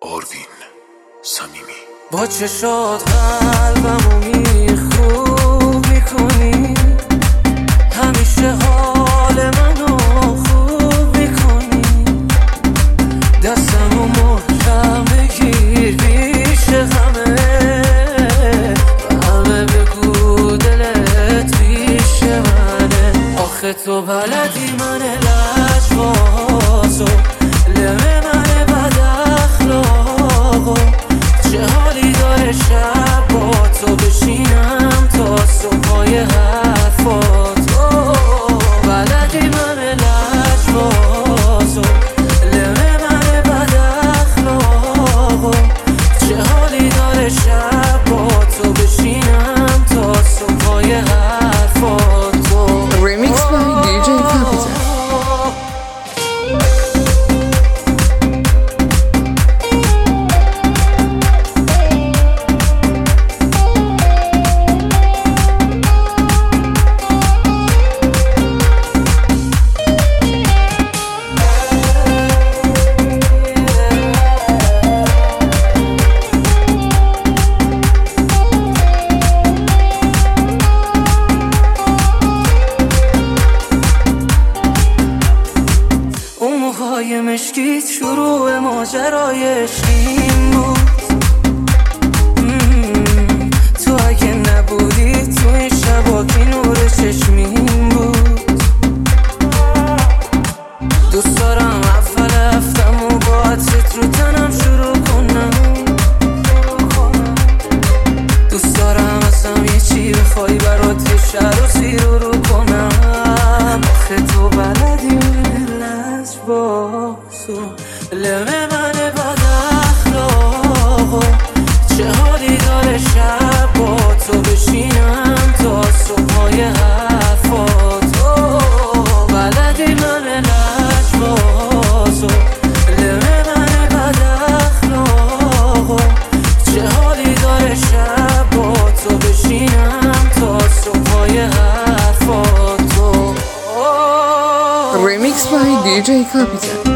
آروین صمیمی. با چشات قلبمو خوب میکنی، همیشه حال منو خوب میکنی، دستمو محکم بگیر پیش همه بگو دلت پیش منه. آخه تو بلدی من لجبازو، لمه من بد اخلاقو، چه حالی داره شب با تو بشینم تا صبحای حرفاتو. بلدی من لجبازو، لمه من بد اخلاقو، چه حالی داره شب با تو بشینم تا صبحای حرفاتو. Remix by DJ Capital. موهای مشکیت شروع ماجرای عشقیم بود. تو اگه نبودی تو این شبا که نور چشمیم بود. دوست دارم اول هفتم و با عطرت رو تنم شروع کنم. دوست دارم ازم یه چی بخوای برات یه شهر رو زیر رو کنم. آخه تو بلدی بازو، لمه من بد اخلاقو، چه حالی داره شب با تو بشینم تا صبحای حرفاتو. بلدی من لجبازو، لمه من بد اخلاقو، چه حالی داره شب با تو بشینم تا صبحای حرفاتو. Remix by DJ Capital.